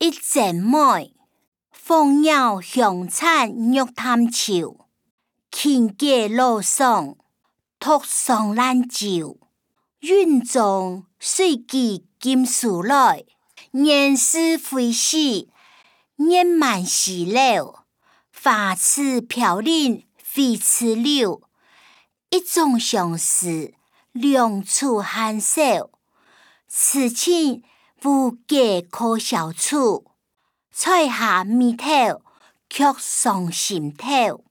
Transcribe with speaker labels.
Speaker 1: 一阵美，凤鸟香产玉潭树，轻街路上，托上兰酒。云中水机金树来，年事飞逝，年满时了。花枝飘零飞枝柳，一种相思，两处寒暑。此情无价可消除，彩霞眉头，却上心头。